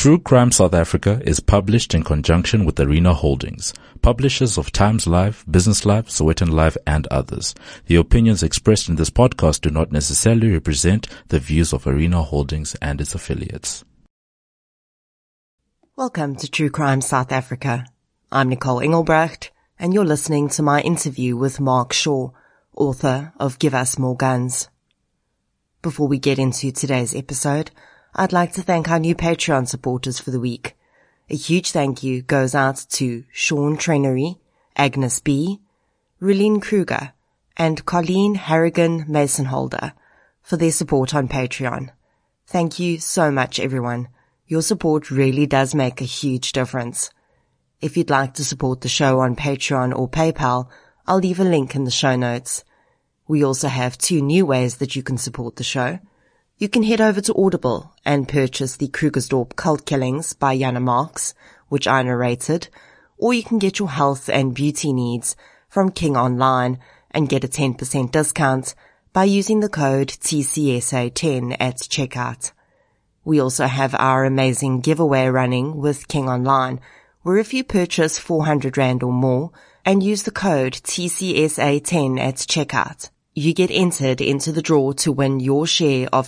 True Crime South Africa is published in conjunction with Arena Holdings, publishers of Times Live, Business Live, Sowetan Live, and others. The opinions expressed in this podcast do not necessarily represent the views of Arena Holdings and its affiliates. Welcome to True Crime South Africa. I'm Nicole Engelbrecht, and you're listening to my interview with Mark Shaw, author of Give Us More Guns. Before we get into today's episode, I'd like to thank our new Patreon supporters for the week. A huge thank you goes out to Sean Trenery, Agnes B., Rulene Kruger, and Colleen Harrigan Masonholder for their support on Patreon. Thank you so much, everyone. Your support really does make a huge difference. If you'd like to support the show on Patreon or PayPal, I'll leave a link in the show notes. We also have 2 new ways that you can support the show. You can head over to Audible and purchase the Krugersdorp Cult Killings by Jana Marx, which I narrated, or you can get your health and beauty needs from King Online and get a 10% discount by using the code TCSA10 at checkout. We also have our amazing giveaway running with King Online, where if you purchase 400 Rand or more and use the code TCSA10 at checkout, you get entered into the draw to win your share of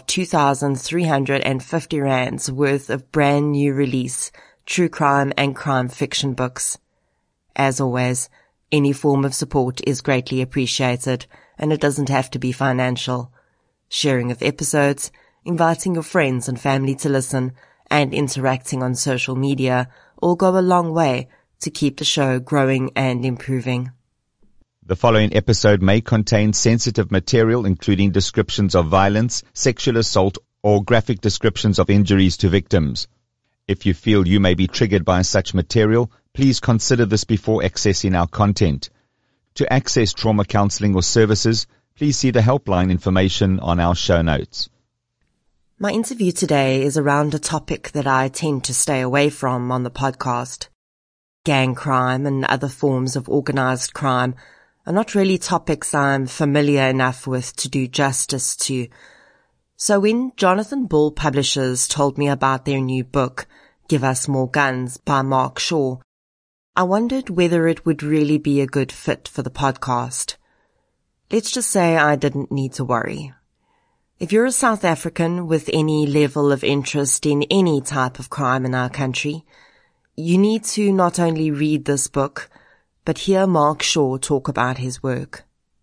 2,350 Rands worth of brand new release true crime and crime fiction books. As always, any form of support is greatly appreciated, and it doesn't have to be financial. Sharing of episodes, inviting your friends and family to listen, and interacting on social media all go a long way to keep the show growing and improving. The following episode may contain sensitive material, including descriptions of violence, sexual assault, or graphic descriptions of injuries to victims. If you feel you may be triggered by such material, please consider this before accessing our content. To access trauma counseling or services, please see the helpline information on our show notes. My interview today is around a topic that I tend to stay away from on the podcast. Gang crime and other forms of organized crime are not really topics I'm familiar enough with to do justice to. So when Jonathan Bull Publishers told me about their new book, Give Us More Guns by Mark Shaw, I wondered whether it would really be a good fit for the podcast. Let's just say I didn't need to worry. If you're a South African with any level of interest in any type of crime in our country, you need to not only read this book, but hear Mark Shaw talk about his work.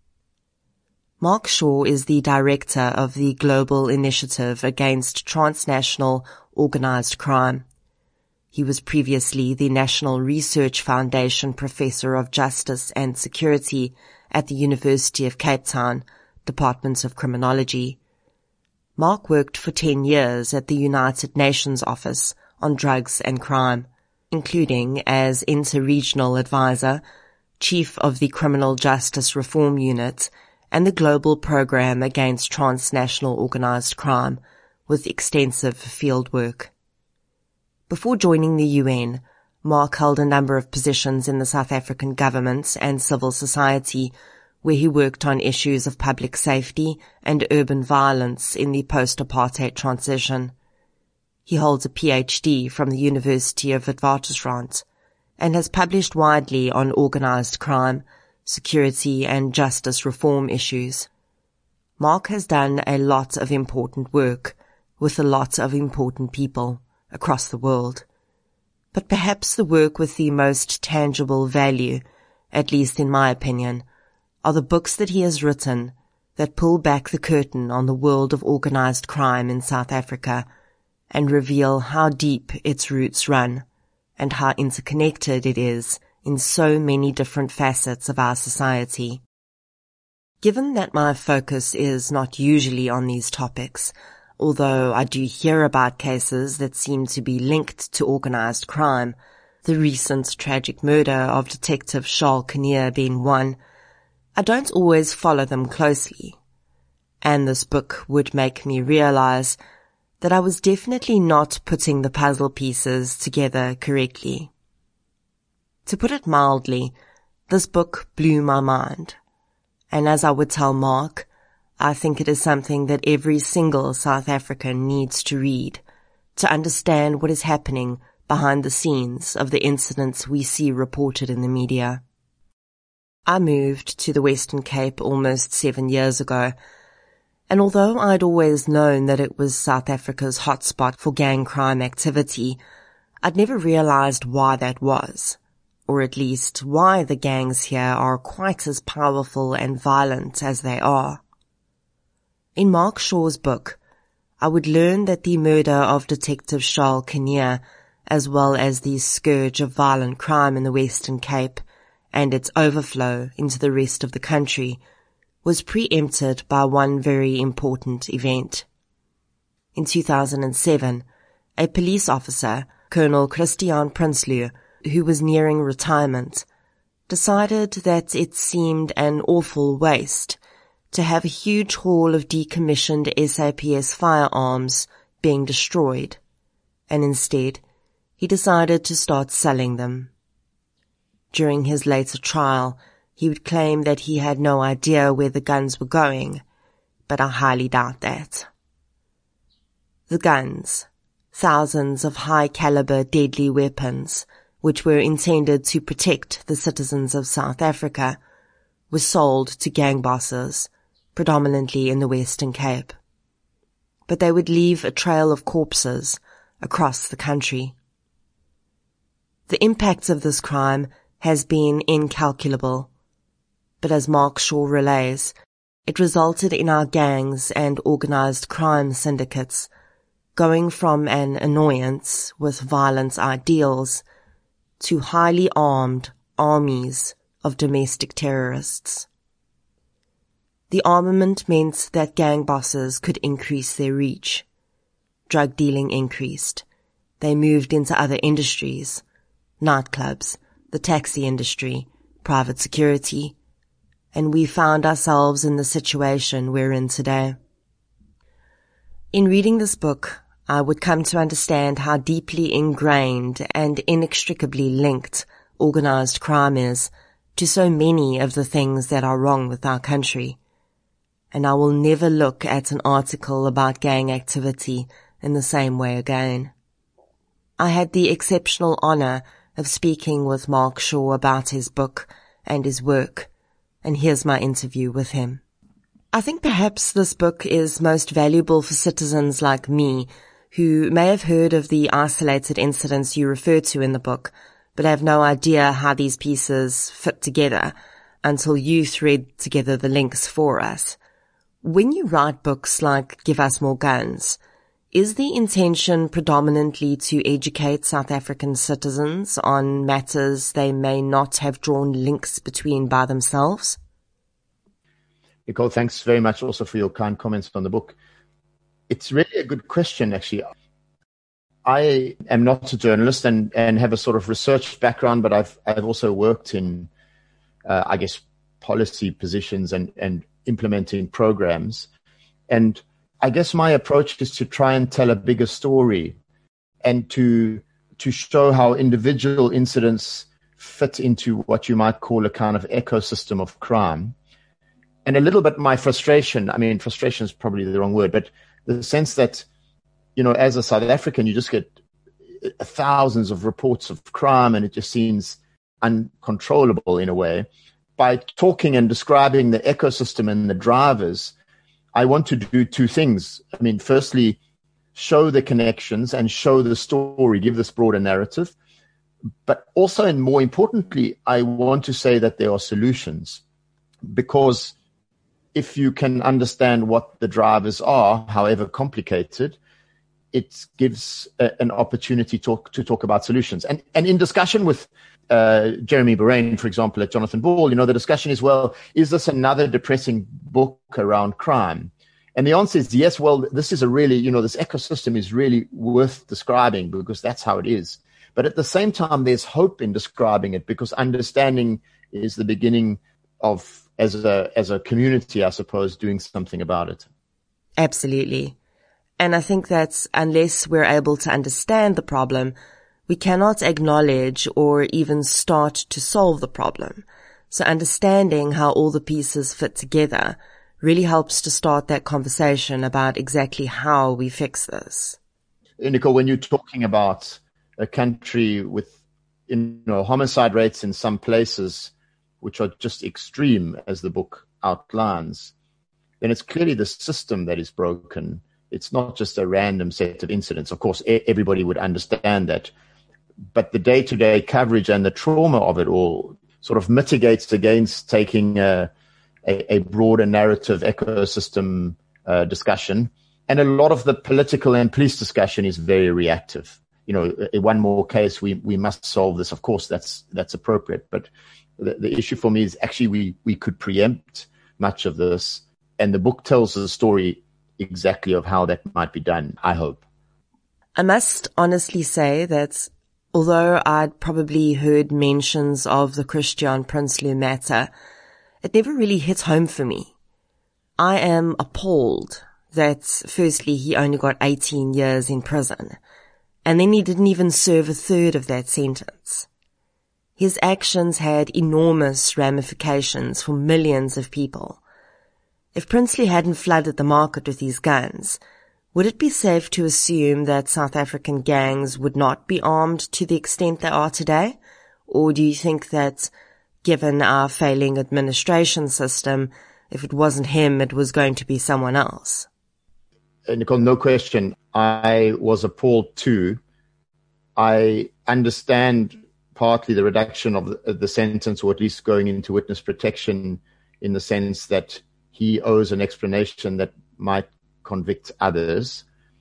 Mark Shaw is the director of the Global Initiative Against Transnational Organized Crime. He was previously the National Research Foundation Professor of Justice and Security at the University of Cape Town, Department of Criminology. Mark worked for 10 years at the United Nations Office on Drugs and Crime, including as Inter-Regional Advisor, Chief of the Criminal Justice Reform Unit, and the Global Program Against Transnational Organized Crime, with extensive field work. Before joining the UN, Mark held a number of positions in the South African government and civil society, where he worked on issues of public safety and urban violence in the post-apartheid transition. He holds a PhD from the University of Witwatersrand and has published widely on organized crime, security and justice reform issues. Mark has done a lot of important work with a lot of important people across the world. But perhaps the work with the most tangible value, at least in my opinion, are the books that he has written that pull back the curtain on the world of organized crime in South Africa and reveal how deep its roots run and how interconnected it is in so many different facets of our society. Given that my focus is not usually on these topics, although I do hear about cases that seem to be linked to organized crime, the recent tragic murder of Detective Charles Kinnear being one, I don't always follow them closely. And this book would make me realize that I was definitely not putting the puzzle pieces together correctly. To put it mildly, this book blew my mind. And as I would tell Mark, I think it is something that every single South African needs to read, to understand what is happening behind the scenes of the incidents we see reported in the media. I moved to the Western Cape almost 7 years ago, and although I'd always known that it was South Africa's hotspot for gang crime activity, I'd never realized why that was, or at least why the gangs here are quite as powerful and violent as they are. In Mark Shaw's book, I would learn that the murder of Detective Charles Kinnear, as well as the scourge of violent crime in the Western Cape and its overflow into the rest of the country, was preempted by one very important event. In 2007, a police officer, Colonel Christian Prinsloo, who was nearing retirement, decided that it seemed an awful waste to have a huge haul of decommissioned SAPS firearms being destroyed, and instead he decided to start selling them. During his later trial, he would claim that he had no idea where the guns were going, but I highly doubt that. The guns, thousands of high-caliber deadly weapons, which were intended to protect the citizens of South Africa, were sold to gang bosses, predominantly in the Western Cape. But they would leave a trail of corpses across the country. The impact of this crime has been incalculable, but as Mark Shaw relays, it resulted in our gangs and organized crime syndicates going from an annoyance with violent ideals to highly armed armies of domestic terrorists. The armament meant that gang bosses could increase their reach. Drug dealing increased. They moved into other industries, nightclubs, the taxi industry, private security, and we found ourselves in the situation we're in today. In reading this book, I would come to understand how deeply ingrained and inextricably linked organized crime is to so many of the things that are wrong with our country. And I will never look at an article about gang activity in the same way again. I had the exceptional honor of speaking with Mark Shaw about his book and his work, and here's my interview with him. I think perhaps this book is most valuable for citizens like me who may have heard of the isolated incidents you refer to in the book, but have no idea how these pieces fit together until you thread together the links for us. When you write books like Give Us More Guns, is the intention predominantly to educate South African citizens on matters they may not have drawn links between by themselves? Nicole, thanks very much also for your kind comments on the book. It's really a good question, actually. I am not a journalist and have a sort of research background, but I've also worked in, policy positions and implementing programs. And I guess my approach is to try and tell a bigger story and to show how individual incidents fit into what you might call a kind of ecosystem of crime. And a little bit my frustration is probably the wrong word, but the sense that, as a South African, you just get thousands of reports of crime and it just seems uncontrollable in a way. By talking and describing the ecosystem and the drivers, I want to do two things. Firstly, show the connections and show the story, give this broader narrative. But also, and more importantly, I want to say that there are solutions, because if you can understand what the drivers are, however complicated, it gives an opportunity to talk about solutions. And in discussion with Jeremy Boraine, for example, at Jonathan Ball, the discussion is, well, is this another depressing book around crime? And the answer is yes. Well, this is a really, this ecosystem is really worth describing because that's how it is. But at the same time, there's hope in describing it because understanding is the beginning of, as a community, I suppose, doing something about it. Absolutely. And I think that unless we're able to understand the problem, we cannot acknowledge or even start to solve the problem. So understanding how all the pieces fit together really helps to start that conversation about exactly how we fix this. Nicole, when you're talking about a country with, homicide rates in some places which are just extreme, as the book outlines, then it's clearly the system that is broken. It's not just a random set of incidents. Of course, everybody would understand that. But the day-to-day coverage and the trauma of it all sort of mitigates against taking a broader narrative ecosystem discussion. And a lot of the political and police discussion is very reactive. In one more case, we must solve this. Of course, that's appropriate. But the issue for me is actually we could preempt much of this. And the book tells the story exactly of how that might be done, I hope. I must honestly say that although I'd probably heard mentions of the Christian Prinsloo matter, it never really hit home for me. I am appalled that firstly he only got 18 years in prison, and then he didn't even serve a third of that sentence. His actions had enormous ramifications for millions of people. If Prinsloo hadn't flooded the market with these guns, would it be safe to assume that South African gangs would not be armed to the extent they are today? Or do you think that, given our failing administration system, if it wasn't him, it was going to be someone else? Nicole, no question. I was appalled too. I understand partly the reduction of the sentence, or at least going into witness protection, in the sense that he owes an explanation that might convict others.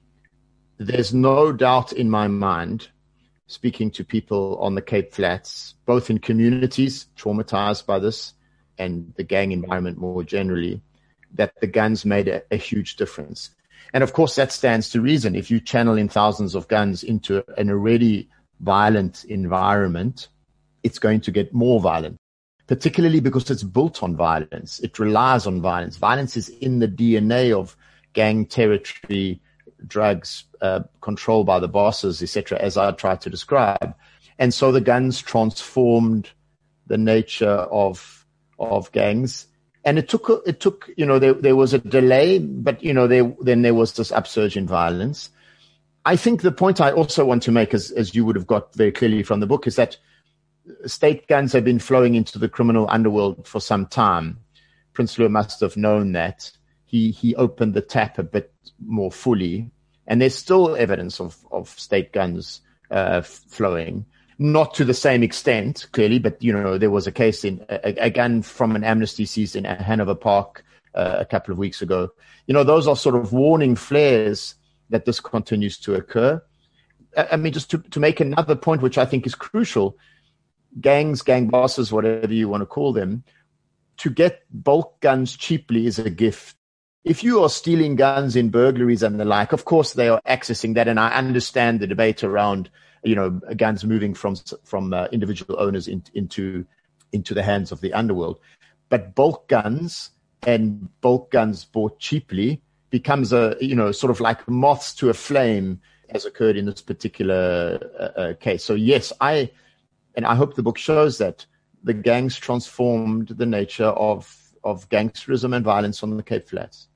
There's no doubt in my mind, speaking to people on the Cape Flats, both in communities traumatized by this and the gang environment more generally, that the guns made a huge difference. And of course, that stands to reason. If you channel in thousands of guns into an already violent environment, it's going to get more violent, particularly because it's built on violence. It relies on violence. Violence is in the DNA of gang territory, drugs, control by the bosses, etc., as I tried to describe. And so the guns transformed the nature of gangs. And it took, there was a delay, but, then there was this upsurge in violence. I think the point I also want to make, as you would have got very clearly from the book, is that state guns have been flowing into the criminal underworld for some time. Prinsloo must have known that. He opened the tap a bit more fully, and there's still evidence of state guns flowing. Not to the same extent, clearly, but, there was a case in a gun from an amnesty seized in Hanover Park a couple of weeks ago. Those are sort of warning flares that this continues to occur. I mean, just to make another point, which I think is crucial, gangs, gang bosses, whatever you want to call them, to get bulk guns cheaply is a gift. If you are stealing guns in burglaries and the like, of course they are accessing that, and I understand the debate around guns moving from individual owners into the hands of the underworld. But bulk guns and bulk guns bought cheaply becomes sort of like moths to a flame, as occurred in this particular case. So yes, I hope the book shows that the gangs transformed the nature of gangsterism and violence on the Cape Flats.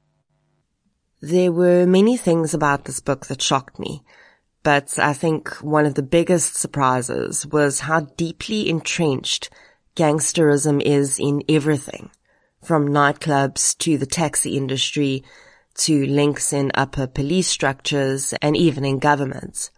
There were many things about this book that shocked me. But I think one of the biggest surprises was how deeply entrenched gangsterism is in everything, from nightclubs to the taxi industry to links in upper police structures and even in governments.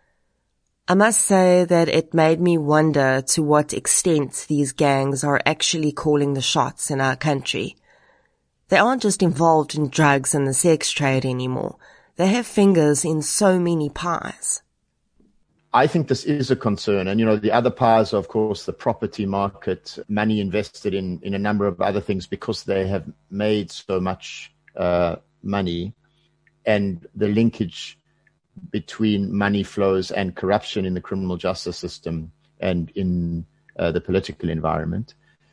I must say that it made me wonder to what extent these gangs are actually calling the shots in our country. They aren't just involved in drugs and the sex trade anymore. They have fingers in so many pies. I think this is a concern. And, the other pies are, of course, the property market, money invested in a number of other things because they have made so much money, and the linkage between money flows and corruption in the criminal justice system and in the political environment.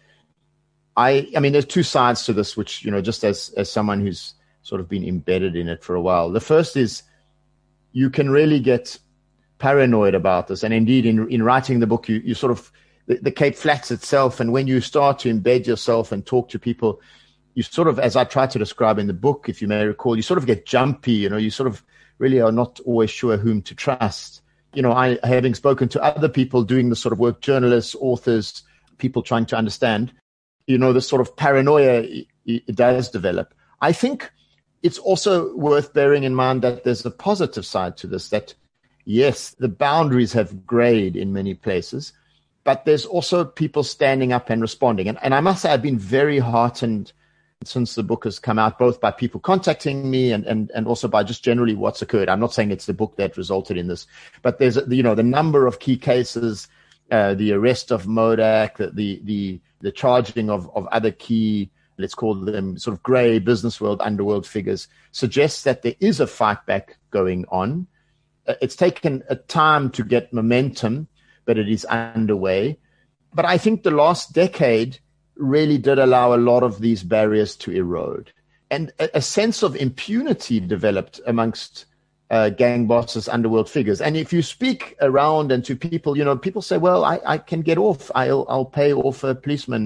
I mean, there's two sides to this, which, just as someone who's sort of been embedded in it for a while. The first is you can really get paranoid about this. And indeed, in writing the book, you sort of, the Cape Flats itself, and when you start to embed yourself and talk to people, you sort of, as I try to describe in the book, if you may recall, you sort of get jumpy, you sort of really are not always sure whom to trust. I having spoken to other people doing this sort of work, journalists, authors, people trying to understand, this sort of paranoia it does develop. I think it's also worth bearing in mind that there's a positive side to this, that yes, the boundaries have grayed in many places, but there's also people standing up and responding. And I must say, I've been very heartened since the book has come out, both by people contacting me and also by just generally what's occurred. I'm not saying it's the book that resulted in this, but there's, the number of key cases, the arrest of Modak, the charging of other key, let's call them sort of gray business world, underworld figures, suggests that there is a fight back going on. It's taken a time to get momentum, but it is underway. But I think the last decade really did allow a lot of these barriers to erode. And a sense of impunity developed amongst gang bosses, underworld figures. And if you speak around and to people, people say, well, I can get off. I'll pay off a policeman.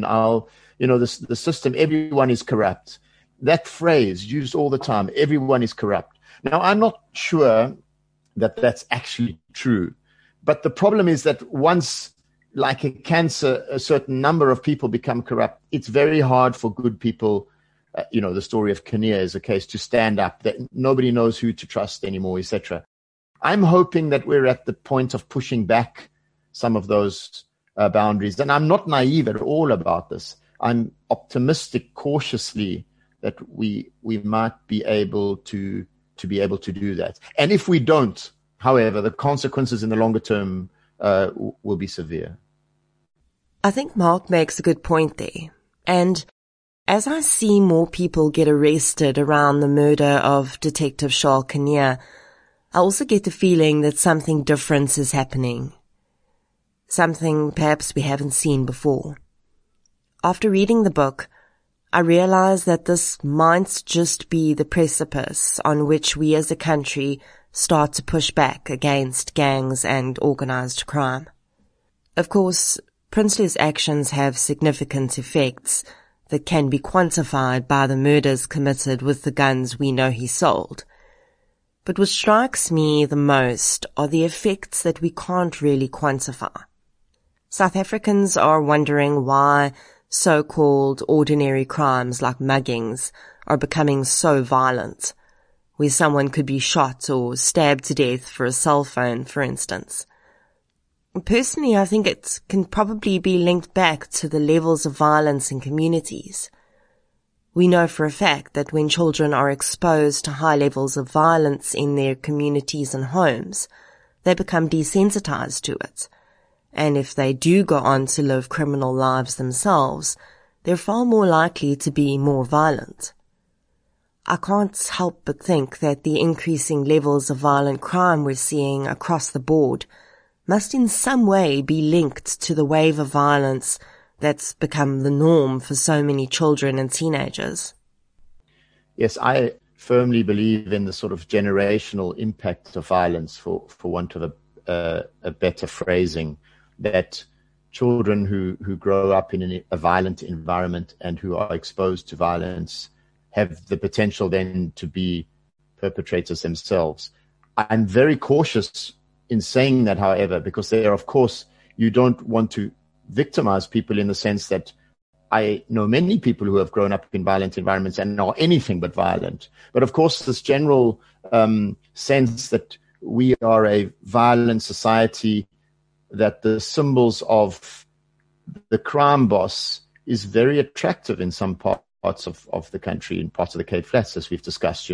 The system, everyone is corrupt. That phrase used all the time, everyone is corrupt. Now, I'm not sure that that's actually true. But the problem is that once, like a cancer, a certain number of people become corrupt, it's very hard for good people. The story of Kinnear is a case to stand up, that nobody knows who to trust anymore, etc. I'm hoping that we're at the point of pushing back some of those boundaries. And I'm not naive at all about this. I'm optimistic cautiously that we might be able to do that. And if we don't, however, the consequences in the longer term will be severe. I think Mark makes a good point there. And as I see more people get arrested around the murder of Detective Charles Kinnear, I also get the feeling that something different is happening. Something perhaps we haven't seen before. After reading the book, I realized that this might just be the precipice on which we as a country start to push back against gangs and organized crime. Of course, Prinsley's actions have significant effects that can be quantified by the murders committed with the guns we know he sold. But what strikes me the most are the effects that we can't really quantify. South Africans are wondering why so-called ordinary crimes like muggings are becoming so violent, where someone could be shot or stabbed to death for a cell phone, for instance. Personally, I think it can probably be linked back to the levels of violence in communities. We know for a fact that when children are exposed to high levels of violence in their communities and homes, they become desensitized to it. And if they do go on to live criminal lives themselves, they're far more likely to be more violent. I can't help but think that the increasing levels of violent crime we're seeing across the board must in some way be linked to the wave of violence that's become the norm for so many children and teenagers. Yes, I firmly believe in the sort of generational impact of violence, for want of a better phrasing, that children who grow up in a violent environment and who are exposed to violence have the potential then to be perpetrators themselves. I'm very cautious in saying that, however, because there, of course, you don't want to victimize people in the sense that I know many people who have grown up in violent environments and are anything but violent. But of course, this general sense that we are a violent society, that the symbols of the crime boss is very attractive in some parts of the country, in parts of the Cape Flats, as we've discussed.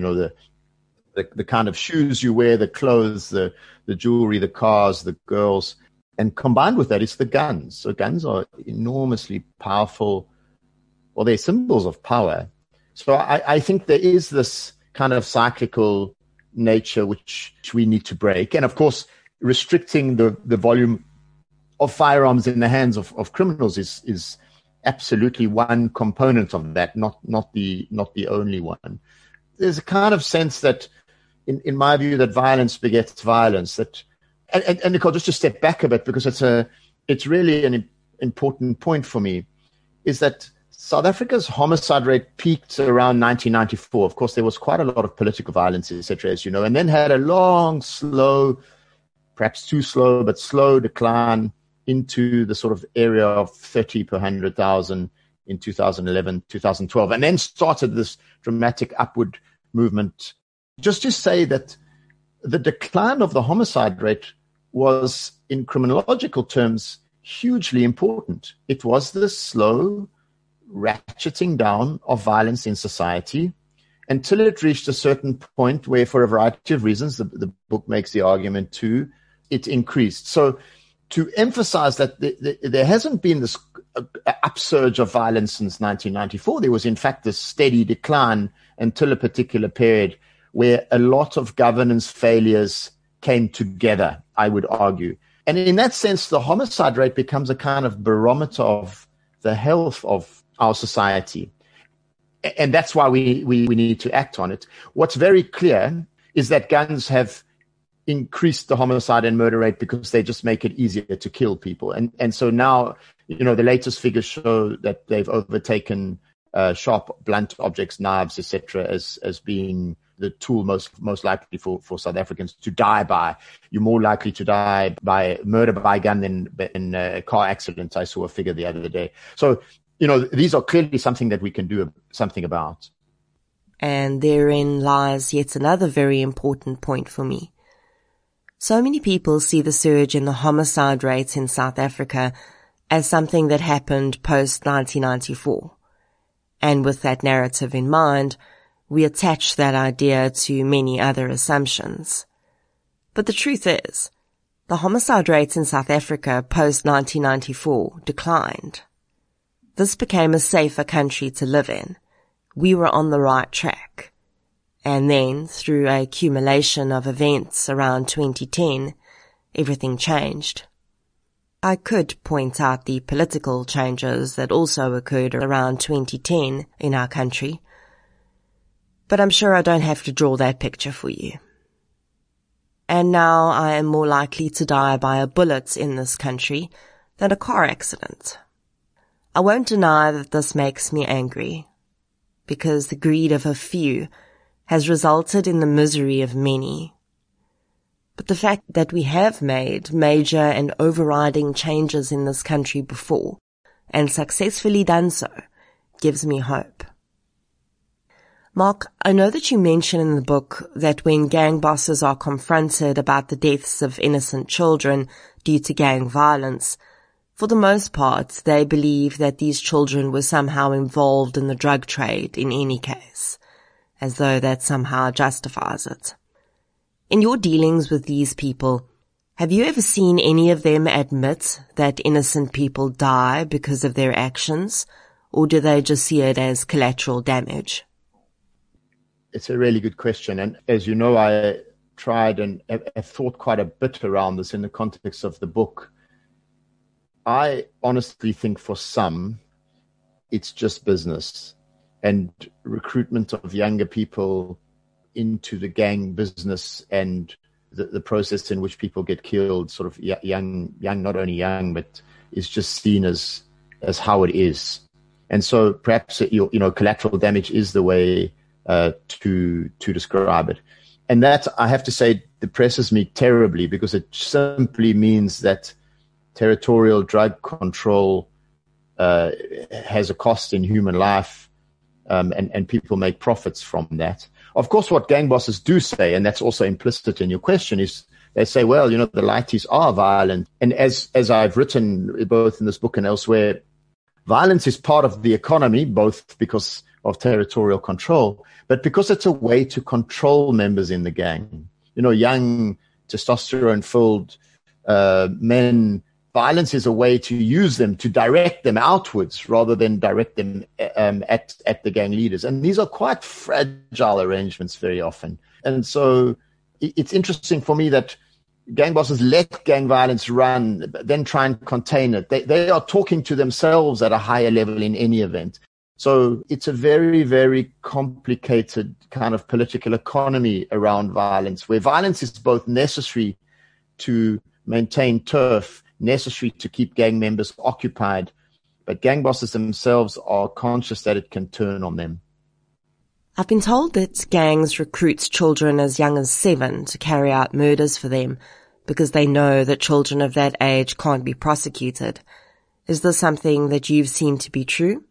The kind of shoes you wear, the clothes, the jewelry, the cars, the girls. And combined with that is the guns. So guns are enormously powerful, or they're symbols of power. So I think there is this kind of cyclical nature which we need to break. And of course, restricting the volume of firearms in the hands of criminals is absolutely one component of that, not the only one. There's a kind of sense that, in my view, that violence begets violence. And Nicole, just to step back a bit, because it's really an important point for me, is that South Africa's homicide rate peaked around 1994. Of course, there was quite a lot of political violence, etc., as you know, and then had a long, slow, perhaps too slow, but slow decline into the sort of area of 30 per 100,000 in 2011, 2012, and then started this dramatic upward movement. Just to say that the decline of the homicide rate was, in criminological terms, hugely important. It was the slow ratcheting down of violence in society until it reached a certain point where, for a variety of reasons, the book makes the argument too, it increased. So to emphasize that there hasn't been this upsurge of violence since 1994, there was in fact this steady decline until a particular period where a lot of governance failures came together, I would argue. And in that sense, the homicide rate becomes a kind of barometer of the health of our society. And that's why we need to act on it. What's very clear is that guns have increased the homicide and murder rate because they just make it easier to kill people. And so now, you know, the latest figures show that they've overtaken sharp, blunt objects, knives, etc., as being the tool most likely for South Africans to die by. You're more likely to die by murder by gun than in a car accident. I saw a figure the other day. So, you know, these are clearly something that we can do something about. And therein lies yet another very important point for me. So many people see the surge in the homicide rates in South Africa as something that happened post-1994. And with that narrative in mind, we attach that idea to many other assumptions. But the truth is, the homicide rates in South Africa post-1994 declined. This became a safer country to live in. We were on the right track. And then, through a accumulation of events around 2010, everything changed. I could point out the political changes that also occurred around 2010 in our country, but I'm sure I don't have to draw that picture for you. And now I am more likely to die by a bullet in this country than a car accident. I won't deny that this makes me angry, because the greed of a few has resulted in the misery of many. But the fact that we have made major and overriding changes in this country before, and successfully done so, gives me hope. Mark, I know that you mention in the book that when gang bosses are confronted about the deaths of innocent children due to gang violence, for the most part, they believe that these children were somehow involved in the drug trade in any case, as though that somehow justifies it. In your dealings with these people, have you ever seen any of them admit that innocent people die because of their actions, or do they just see it as collateral damage? It's a really good question. And as you know, I tried and have thought quite a bit around this in the context of the book. I honestly think for some, it's just business. And recruitment of younger people into the gang business and the process in which people get killed, sort of young, not only young, but is just seen as how it is. And so perhaps, collateral damage is the way to describe it. And that, I have to say, depresses me terribly, because it simply means that territorial drug control has a cost in human life, and people make profits from that. Of course, what gang bosses do say, and that's also implicit in your question, is they say, well, the lighties are violent. And as I've written both in this book and elsewhere, violence is part of the economy, both because of territorial control, but because it's a way to control members in the gang. Young, testosterone-filled men, violence is a way to use them, to direct them outwards rather than direct them at the gang leaders. And these are quite fragile arrangements very often. And so it's interesting for me that gang bosses let gang violence run, then try and contain it. They are talking to themselves at a higher level in any event. So it's a very, very complicated kind of political economy around violence, where violence is both necessary to maintain turf, necessary to keep gang members occupied, but gang bosses themselves are conscious that it can turn on them. I've been told that gangs recruit children as young as 7 to carry out murders for them because they know that children of that age can't be prosecuted. Is this something that you've seen to be true?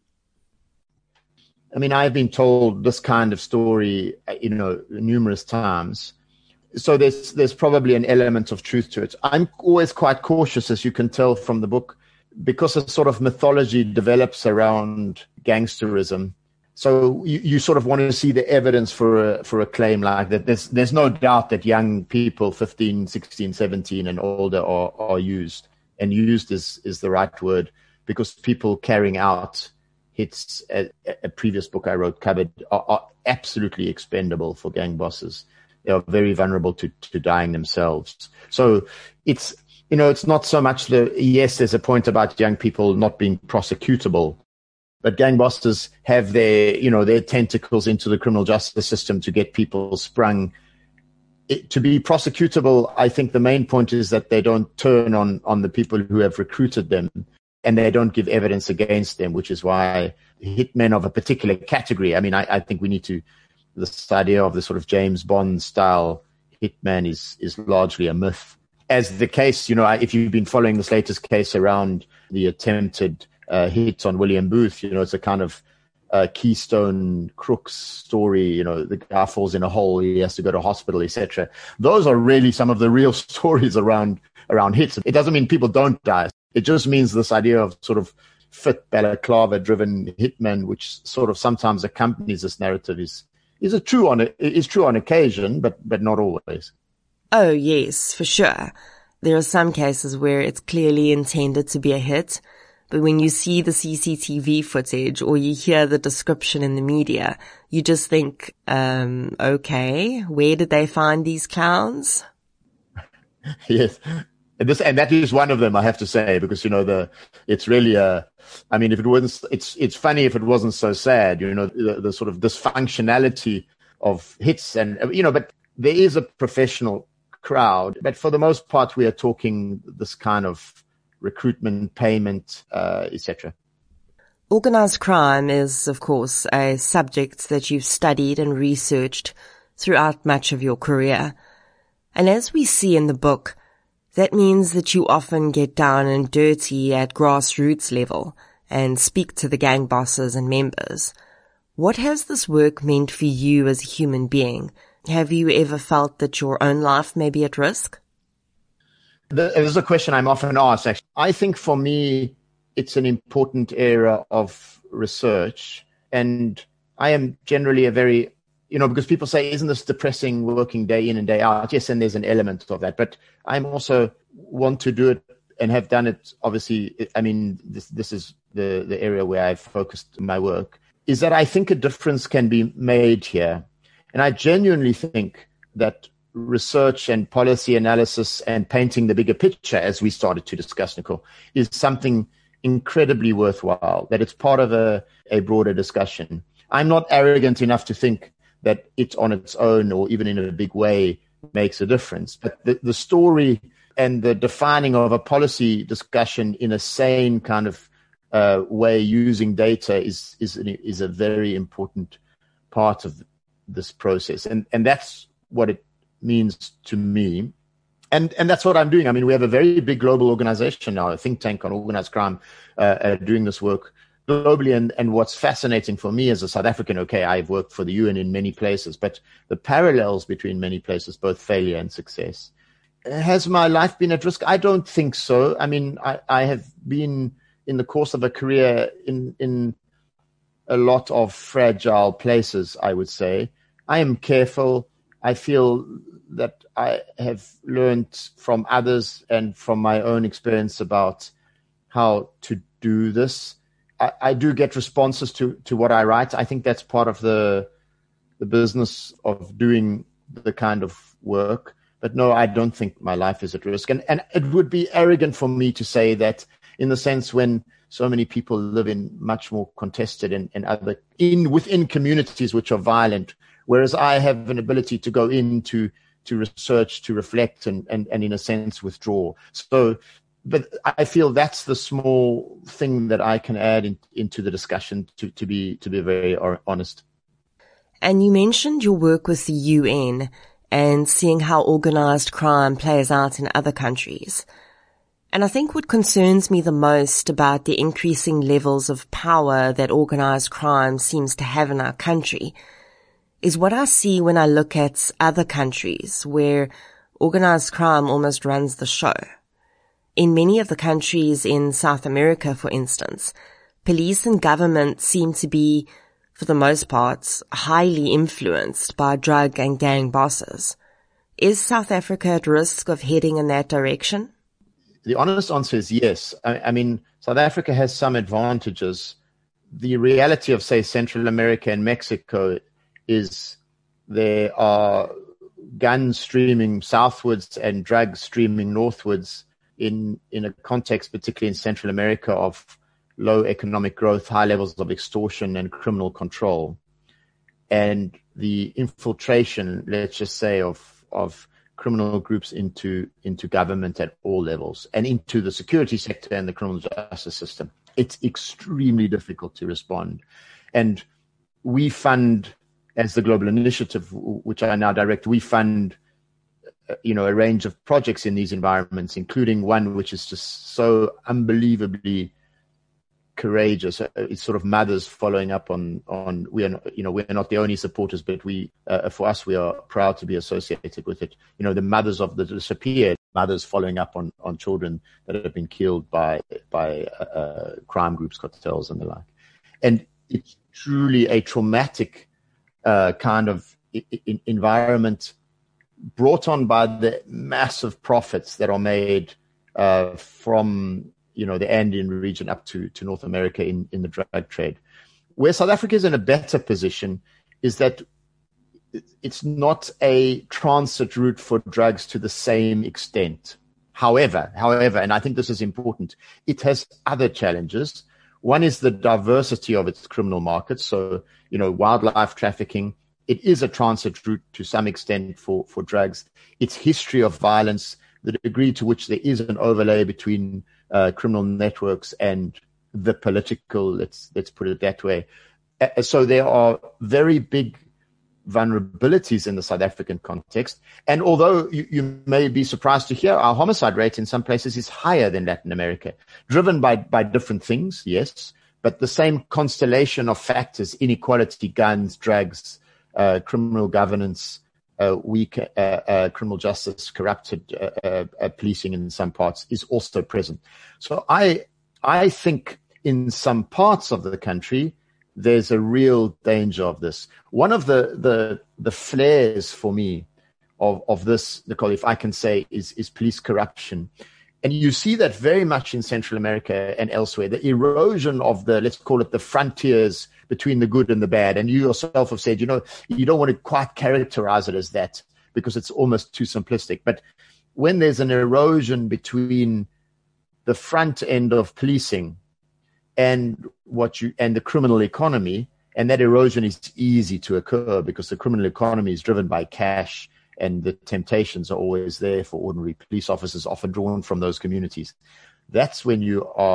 I mean, I've been told this kind of story, numerous times. So there's probably an element of truth to it. I'm always quite cautious, as you can tell from the book, because a sort of mythology develops around gangsterism. So you sort of want to see the evidence for a claim like that. There's no doubt that young people, 15, 16, 17 and older are used. And used is the right word, because people carrying out hits, a previous book I wrote covered, are absolutely expendable for gang bosses. They are very vulnerable to dying themselves. So it's not so much yes, there's a point about young people not being prosecutable, but gang bosses have their tentacles into the criminal justice system to get people sprung. To be prosecutable, I think the main point is that they don't turn on the people who have recruited them, and they don't give evidence against them, which is why hitmen of a particular category, I mean, I think we need to, this idea of the sort of James Bond style hitman is largely a myth. As the case, if you've been following this latest case around the attempted hit on William Booth, it's a kind of Keystone Crooks story, the guy falls in a hole, he has to go to hospital, etc. Those are really some of the real stories around hits. It doesn't mean people don't die. It just means this idea of sort of fit balaclava-driven hitman, which sort of sometimes accompanies this narrative, is true on occasion, but not always. Oh, yes, for sure. There are some cases where it's clearly intended to be a hit, but when you see the CCTV footage or you hear the description in the media, you just think, okay, where did they find these clowns? Yes. And that is one of them, I have to say, because, it's really if it wasn't, it's funny if it wasn't so sad, the sort of dysfunctionality of hits but there is a professional crowd, but for the most part, we are talking this kind of recruitment, payment, etc. Organized crime is, of course, a subject that you've studied and researched throughout much of your career. And as we see in the book, that means that you often get down and dirty at grassroots level and speak to the gang bosses and members. What has this work meant for you as a human being? Have you ever felt that your own life may be at risk? This is a question I'm often asked, actually. I think for me, it's an important area of research. And I am generally a very, because people say, isn't this depressing working day in and day out? Yes, and there's an element of that. But I'm also want to do it and have done it, obviously. I mean, this is the area where I've focused my work, is that I think a difference can be made here. And I genuinely think that research and policy analysis and painting the bigger picture, as we started to discuss, Nicole, is something incredibly worthwhile, that it's part of a broader discussion. I'm not arrogant enough to think that it on its own or even in a big way makes a difference. But the story and the defining of a policy discussion in a sane kind of way using data is a very important part of this process. And that's what it means to me. And that's what I'm doing. I mean, we have a very big global organization now, a think tank on organized crime, doing this work globally. And what's fascinating for me as a South African, okay, I've worked for the UN in many places, but the parallels between many places, both failure and success. Has my life been at risk? I don't think so. I mean, I have been in the course of a career in a lot of fragile places, I would say. I am careful. I feel that I have learned from others and from my own experience about how to do this. I do get responses to what I write. I think that's part of the business of doing the kind of work. But no, I don't think my life is at risk. And it would be arrogant for me to say that, in the sense when so many people live in much more contested and within communities which are violent, whereas I have an ability to go into to research, to reflect, and in a sense withdraw. So but I feel that's the small thing that I can add into the discussion to be very honest. And you mentioned your work with the UN and seeing how organized crime plays out in other countries. And I think what concerns me the most about the increasing levels of power that organized crime seems to have in our country is what I see when I look at other countries where organized crime almost runs the show. In many of the countries in South America, for instance, police and government seem to be, for the most part, highly influenced by drug and gang bosses. Is South Africa at risk of heading in that direction? The honest answer is yes. I mean, South Africa has some advantages. The reality of, say, Central America and Mexico is there are guns streaming southwards and drugs streaming northwards in a context, particularly in Central America, of low economic growth, high levels of extortion and criminal control. And the infiltration, let's just say, of criminal groups into government at all levels and into the security sector and the criminal justice system. It's extremely difficult to respond. And we fund, as the Global Initiative, which I now direct, we fund a range of projects in these environments, including one which is just so unbelievably courageous. It's sort of mothers following up on we're not the only supporters, but for us, we are proud to be associated with it. The mothers of the disappeared, mothers following up on children that have been killed by crime groups, cartels, and the like. And it's truly a traumatic kind of environment brought on by the massive profits that are made from the Andean region up to North America in the drug trade. Where South Africa is in a better position is that it's not a transit route for drugs to the same extent. However, and I think this is important, it has other challenges. One is the diversity of its criminal markets. So, wildlife trafficking, it is a transit route to some extent for drugs. Its history of violence, the degree to which there is an overlay between criminal networks and the political, let's put it that way. So there are very big vulnerabilities in the South African context. And although you may be surprised to hear, our homicide rate in some places is higher than Latin America, driven by different things, yes, but the same constellation of factors: inequality, guns, drugs, criminal governance, weak criminal justice, corrupted policing in some parts is also present. So I think in some parts of the country, there's a real danger of this. One of the flares for me of this, Nicole, if I can say, is police corruption. And you see that very much in Central America and elsewhere, the erosion of let's call it the frontiers between the good and the bad. And you yourself have said, you don't want to quite characterize it as that because it's almost too simplistic. But when there's an erosion between the front end of policing and the criminal economy, and that erosion is easy to occur because the criminal economy is driven by cash and the temptations are always there for ordinary police officers, often drawn from those communities. That's when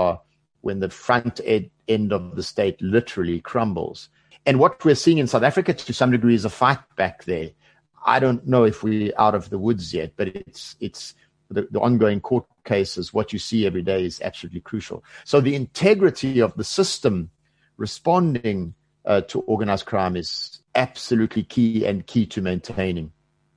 the front end of the state literally crumbles. And what we're seeing in South Africa to some degree is a fight back there. I don't know if we're out of the woods yet, but it's the ongoing court cases, what you see every day is absolutely crucial. So the integrity of the system responding to organized crime is absolutely key to maintaining.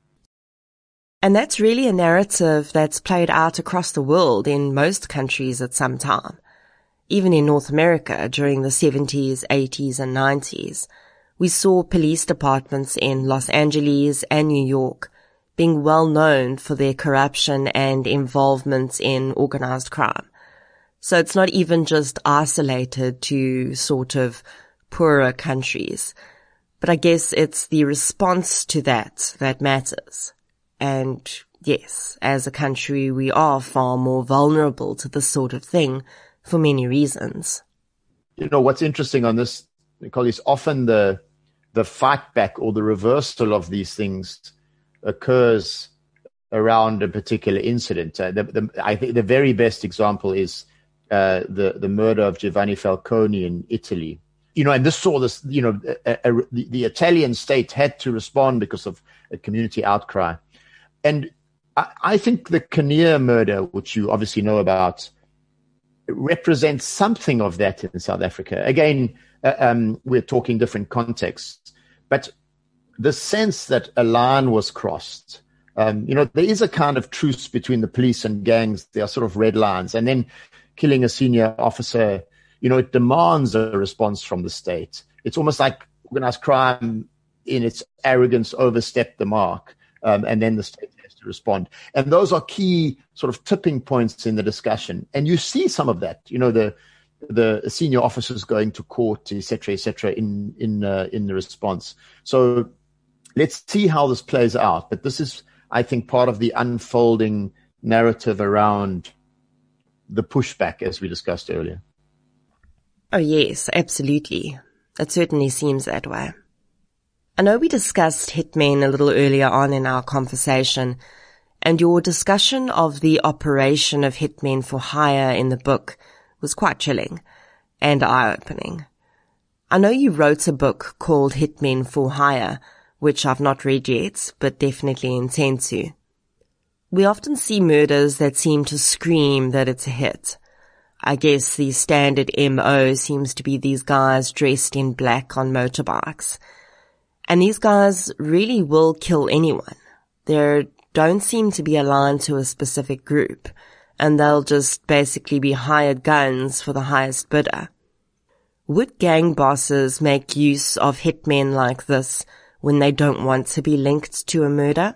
And that's really a narrative that's played out across the world in most countries at some time. Even in North America during the 70s, 80s, and 90s, we saw police departments in Los Angeles and New York being well known for their corruption and involvement in organized crime. So it's not even just isolated to sort of poorer countries. But I guess it's the response to that matters. And yes, as a country, we are far more vulnerable to this sort of thing for many reasons. What's interesting on this, Nicole, is often the fight back or the reversal of these things occurs around a particular incident. I think the very best example is the murder of Giovanni Falcone in Italy. And this saw this, the Italian state had to respond because of a community outcry. And I think the Kinnear murder, which you obviously know about, represents something of that in South Africa. Again, we're talking different contexts, but the sense that a line was crossed, there is a kind of truce between the police and gangs. There are sort of red lines, and then killing a senior officer, it demands a response from the state. It's almost like organized crime in its arrogance overstepped the mark, and then the state has to respond. And those are key sort of tipping points in the discussion. And you see some of that, the senior officers going to court, et cetera, in the response. So let's see how this plays out. But this is, I think, part of the unfolding narrative around the pushback, as we discussed earlier. Oh, yes, absolutely. It certainly seems that way. I know we discussed hitmen a little earlier on in our conversation, and your discussion of the operation of hitmen for hire in the book was quite chilling and eye-opening. I know you wrote a book called Hitmen for Hire, which I've not read yet, but definitely intend to. We often see murders that seem to scream that it's a hit. I guess the standard MO seems to be these guys dressed in black on motorbikes. And these guys really will kill anyone. There don't seem to be a line to a specific group, and they'll just basically be hired guns for the highest bidder. Would gang bosses make use of hitmen like this when they don't want to be linked to a murder?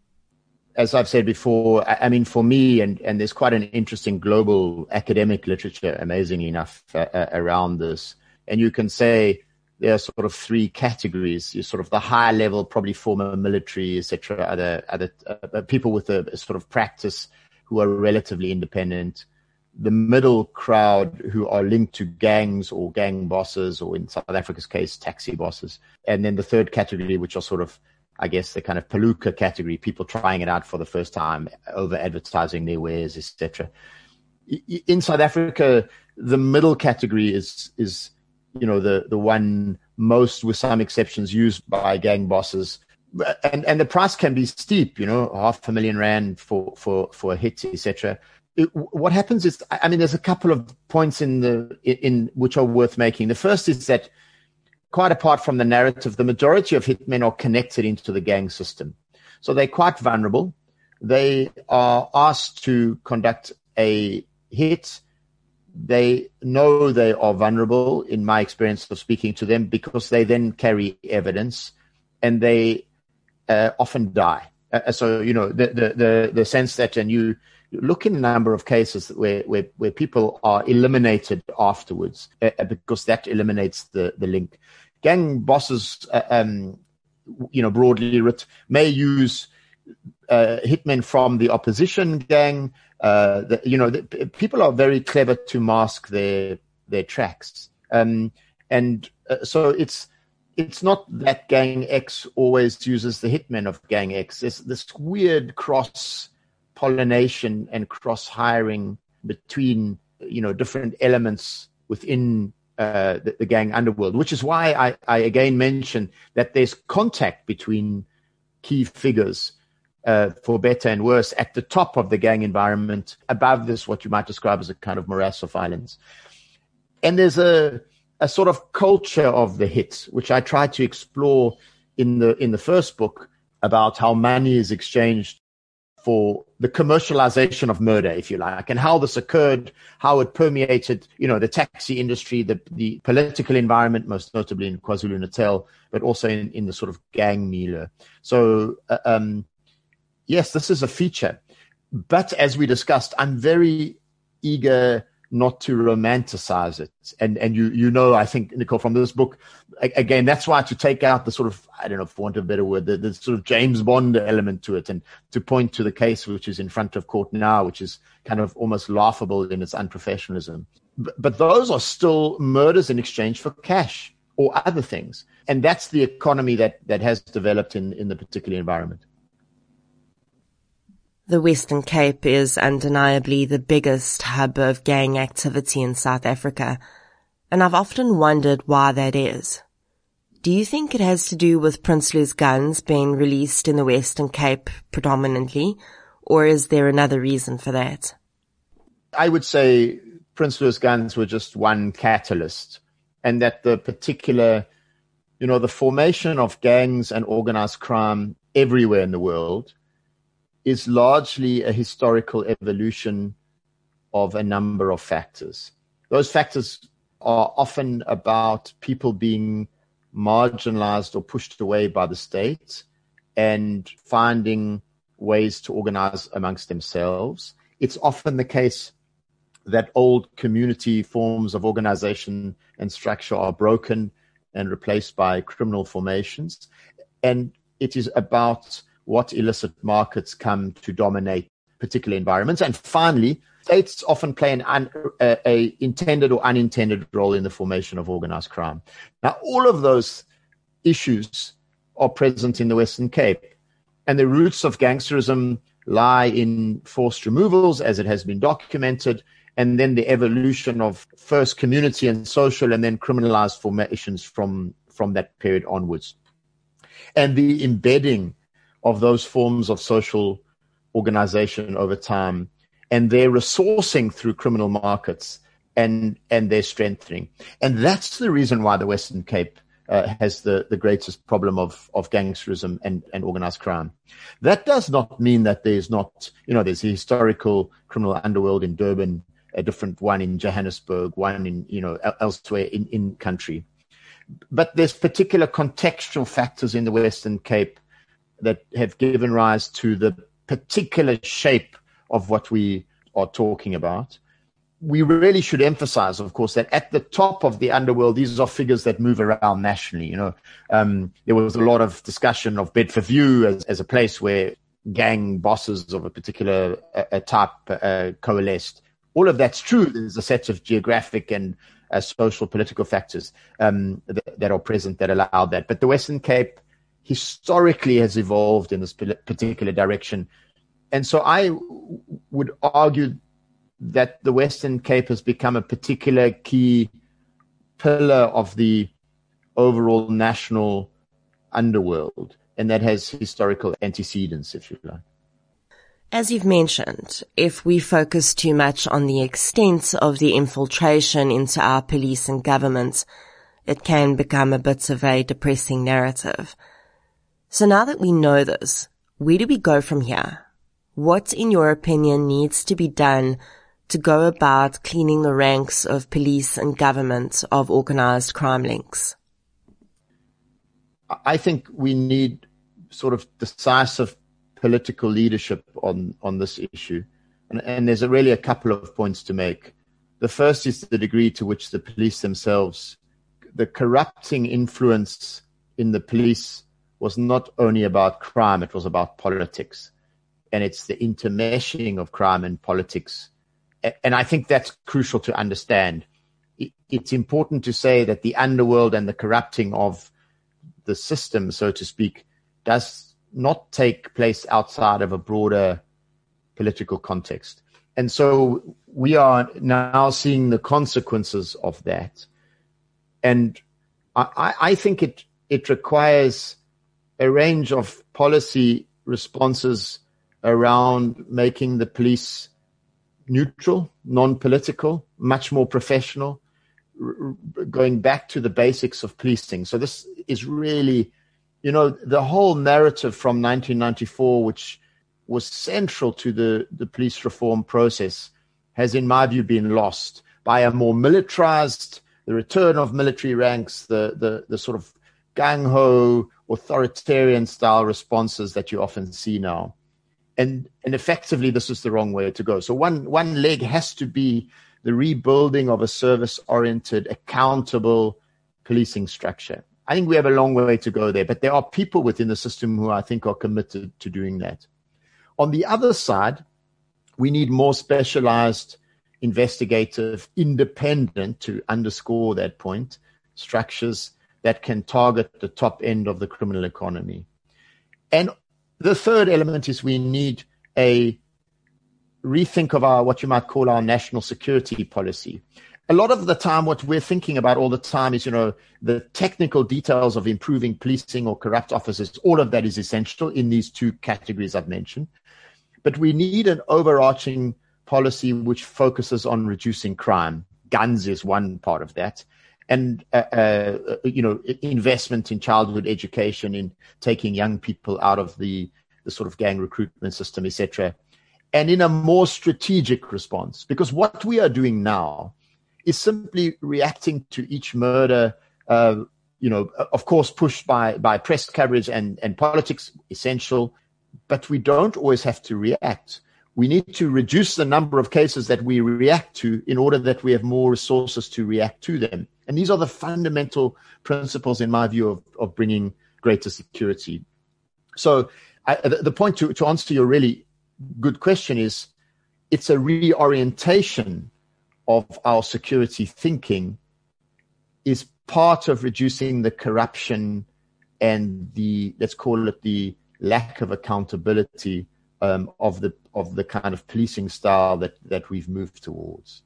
As I've said before, I mean, for me, and there's quite an interesting global academic literature, amazingly enough, around this. And you can say there are sort of three categories. You're sort of the higher level, probably former military, etc., other people with a sort of practice who are relatively independent. The middle crowd who are linked to gangs or gang bosses, or in South Africa's case, taxi bosses. And then the third category, which are sort of, I guess, the kind of palooka category, people trying it out for the first time, over advertising their wares, etc. In South Africa, the middle category is the one most, with some exceptions, used by gang bosses. And the price can be steep, R500,000 for a hit, etc. What happens is, I mean, there's a couple of points in which are worth making. The first is that, quite apart from the narrative, the majority of hitmen are connected into the gang system. So they're quite vulnerable. They are asked to conduct a hit. They know they are vulnerable, in my experience of speaking to them, because they then carry evidence, and they often die. So, the sense that, and you look in a number of cases where people are eliminated afterwards, because that eliminates the link. Gang bosses, broadly writ, may use hitmen from the opposition gang. People are very clever to mask their tracks, so it's not that Gang X always uses the hitmen of Gang X. There's this weird cross-pollination and cross-hiring between different elements within the gang underworld, which is why I again mention that there's contact between key figures, for better and worse, at the top of the gang environment, above this, what you might describe as a kind of morass of violence. And there's a sort of culture of the hit, which I tried to explore in the first book, about how money is exchanged for the commercialization of murder, if you like, and how this occurred, how it permeated, the taxi industry, the political environment, most notably in KwaZulu-Natal, but also in the sort of gang milieu. So, yes, this is a feature. But as we discussed, I'm very eager not to romanticize it. And I think, Nicole, from this book, again, that's why, to take out the sort of, I don't know, for want of a better word, the sort of James Bond element to it, and to point to the case which is in front of court now, which is kind of almost laughable in its unprofessionalism. But those are still murders in exchange for cash or other things. And that's the economy that has developed in the particular environment. The Western Cape is undeniably the biggest hub of gang activity in South Africa, and I've often wondered why that is. Do you think it has to do with Prinsloo's guns being released in the Western Cape predominantly, or is there another reason for that? I would say Prinsloo's guns were just one catalyst, and that the particular, the formation of gangs and organized crime everywhere in the world is largely a historical evolution of a number of factors. Those factors are often about people being marginalized or pushed away by the state and finding ways to organize amongst themselves. It's often the case that old community forms of organization and structure are broken and replaced by criminal formations. And it is about what illicit markets come to dominate particular environments. And finally, states often play an intended or unintended role in the formation of organized crime. Now, all of those issues are present in the Western Cape, and the roots of gangsterism lie in forced removals, as it has been documented, and then the evolution of first community and social and then criminalized formations from that period onwards. And the embedding of those forms of social organization over time and their resourcing through criminal markets and their strengthening. And that's the reason why the Western Cape has the greatest problem of gangsterism and organized crime. That does not mean that there's not, there's a historical criminal underworld in Durban, a different one in Johannesburg, one in, elsewhere in country. But there's particular contextual factors in the Western Cape that have given rise to the particular shape of what we are talking about. We really should emphasize, of course, that at the top of the underworld, these are figures that move around nationally. There was a lot of discussion of Bedford View as a place where gang bosses of a particular type coalesced. All of that's true. There's a set of geographic and social political factors that are present that allow that. But the Western Cape historically has evolved in this particular direction. And so I would argue that the Western Cape has become a particular key pillar of the overall national underworld, and that has historical antecedents, if you like. As you've mentioned, if we focus too much on the extent of the infiltration into our police and government, it can become a bit of a depressing narrative. So now that we know this, where do we go from here? What, in your opinion, needs to be done to go about cleaning the ranks of police and government of organized crime links? I think we need sort of decisive political leadership on this issue. And there's really a couple of points to make. The first is the degree to which the police themselves, the corrupting influence in the police was not only about crime, it was about politics. And it's the intermeshing of crime and politics. And I think that's crucial to understand. It's important to say that the underworld and the corrupting of the system, so to speak, does not take place outside of a broader political context. And so we are now seeing the consequences of that. And I think it requires a range of policy responses around making the police neutral, non-political, much more professional, going back to the basics of policing. So this is really, the whole narrative from 1994, which was central to the police reform process, has, in my view, been lost by a more militarized, the return of military ranks, the sort of gung-ho, authoritarian style responses that you often see now. And effectively, this is the wrong way to go. So one leg has to be the rebuilding of a service-oriented, accountable policing structure. I think we have a long way to go there, but there are people within the system who I think are committed to doing that. On the other side, we need more specialized, investigative, independent, to underscore that point, structures that can target the top end of the criminal economy. And the third element is we need a rethink of our, what you might call our national security policy. A lot of the time, what we're thinking about all the time is, the technical details of improving policing or corrupt officers. All of that is essential in these two categories I've mentioned. But we need an overarching policy which focuses on reducing crime. Guns is one part of that. And, investment in childhood education, in taking young people out of the sort of gang recruitment system, etc. And in a more strategic response, because what we are doing now is simply reacting to each murder, of course, pushed by press coverage and politics, essential, but we don't always have to react. We need to reduce the number of cases that we react to in order that we have more resources to react to them. And these are the fundamental principles, in my view, of bringing greater security. So the point to answer your really good question is, it's a reorientation of our security thinking is part of reducing the corruption and the, let's call it, the lack of accountability of the kind of policing style that we've moved towards.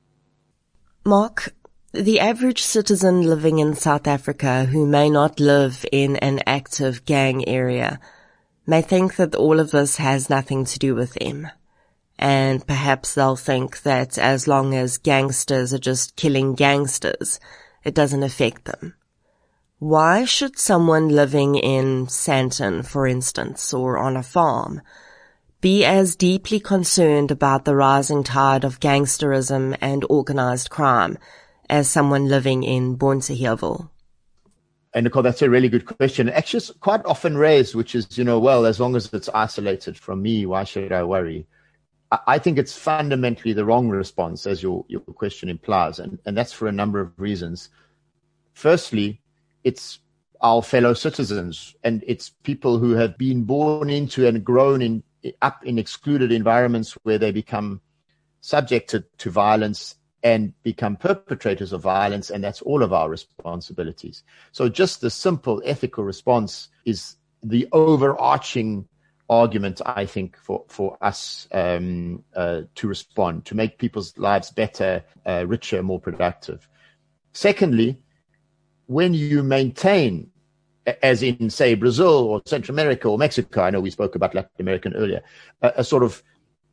Mark, the average citizen living in South Africa who may not live in an active gang area may think that all of this has nothing to do with them. And perhaps they'll think that as long as gangsters are just killing gangsters, it doesn't affect them. Why should someone living in Sandton, for instance, or on a farm, be as deeply concerned about the rising tide of gangsterism and organized crime as someone living in Bonteheuwel? And Nicole, that's a really good question. Actually, it's quite often raised, which is, well, as long as it's isolated from me, why should I worry? I think it's fundamentally the wrong response, as your question implies, and that's for a number of reasons. Firstly, it's our fellow citizens, and it's people who have been born into and grown up in excluded environments where they become subjected to violence and become perpetrators of violence, and that's all of our responsibilities. So just the simple ethical response is the overarching argument, I think, for us to respond, to make people's lives better, richer, more productive. Secondly, when you maintain, as in, say, Brazil or Central America or Mexico, I know we spoke about Latin America earlier, a sort of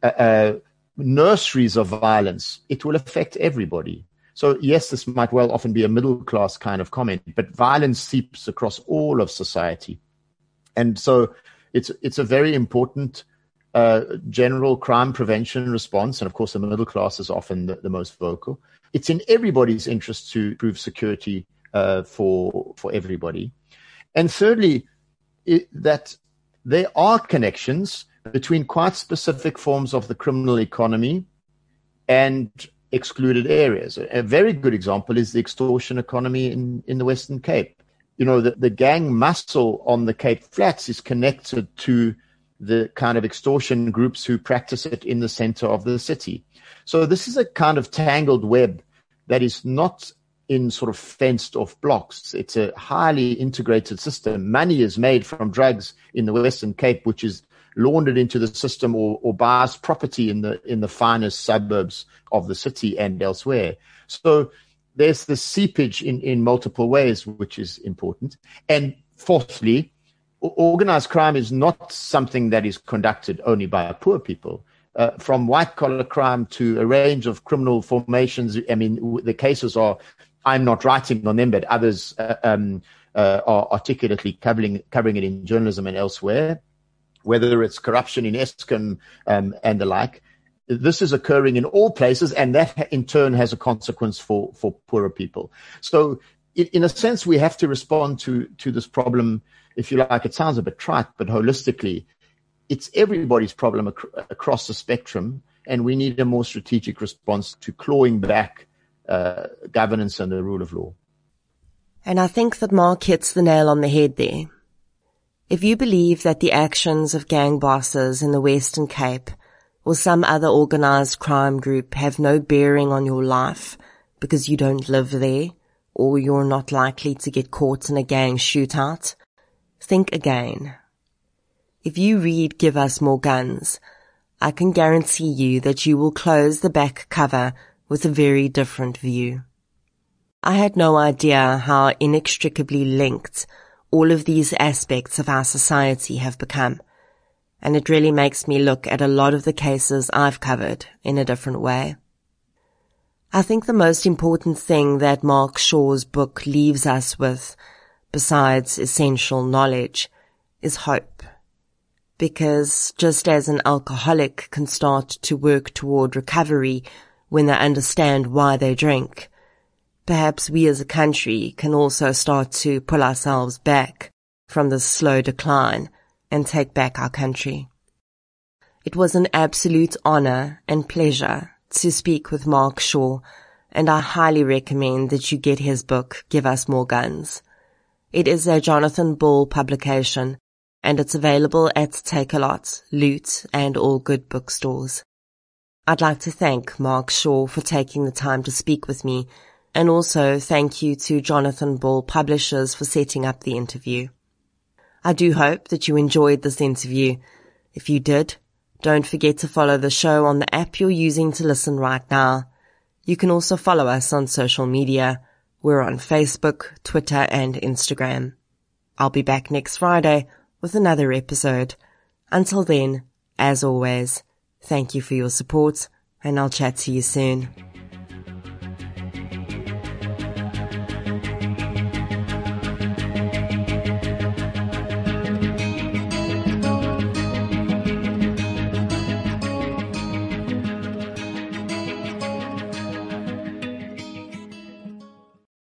nurseries of violence, it will affect everybody. So yes, this might well often be a middle-class kind of comment, but violence seeps across all of society. And so it's a very important general crime prevention response. And of course, the middle class is often the most vocal. It's in everybody's interest to improve security for everybody. And thirdly, that there are connections between quite specific forms of the criminal economy and excluded areas. A very good example is the extortion economy in the Western Cape. The gang muscle on the Cape Flats is connected to the kind of extortion groups who practice it in the center of the city. So this is a kind of tangled web that is not in sort of fenced off blocks. It's a highly integrated system. Money is made from drugs in the Western Cape, which is laundered into the system or buys property in the finest suburbs of the city and elsewhere. So there's the seepage in multiple ways, which is important. And fourthly, organized crime is not something that is conducted only by poor people. From white-collar crime to a range of criminal formations, I mean, the cases are, I'm not writing on them, but others are articulately covering it in journalism and elsewhere, whether it's corruption in Eskom and the like. This is occurring in all places, and that in turn has a consequence for poorer people. So in a sense, we have to respond to this problem, if you like. It sounds a bit trite, but holistically, it's everybody's problem across the spectrum, and we need a more strategic response to clawing back governance and the rule of law. And I think that Mark hits the nail on the head there. If you believe that the actions of gang bosses in the Western Cape or some other organized crime group have no bearing on your life because you don't live there, or you're not likely to get caught in a gang shootout, think again. If you read Give Us More Guns, I can guarantee you that you will close the back cover with a very different view. I had no idea how inextricably linked all of these aspects of our society have become, and it really makes me look at a lot of the cases I've covered in a different way. I think the most important thing that Mark Shaw's book leaves us with, besides essential knowledge, is hope. Because just as an alcoholic can start to work toward recovery when they understand why they drink, perhaps we as a country can also start to pull ourselves back from this slow decline and take back our country. It was an absolute honor and pleasure to speak with Mark Shaw, and I highly recommend that you get his book, Give Us More Guns. It is a Jonathan Ball publication, and it's available at Takealot, Loot, and all good bookstores. I'd like to thank Mark Shaw for taking the time to speak with me, and also thank you to Jonathan Ball Publishers for setting up the interview. I do hope that you enjoyed this interview. If you did, don't forget to follow the show on the app you're using to listen right now. You can also follow us on social media. We're on Facebook, Twitter, and Instagram. I'll be back next Friday with another episode. Until then, as always, thank you for your support, and I'll chat to you soon.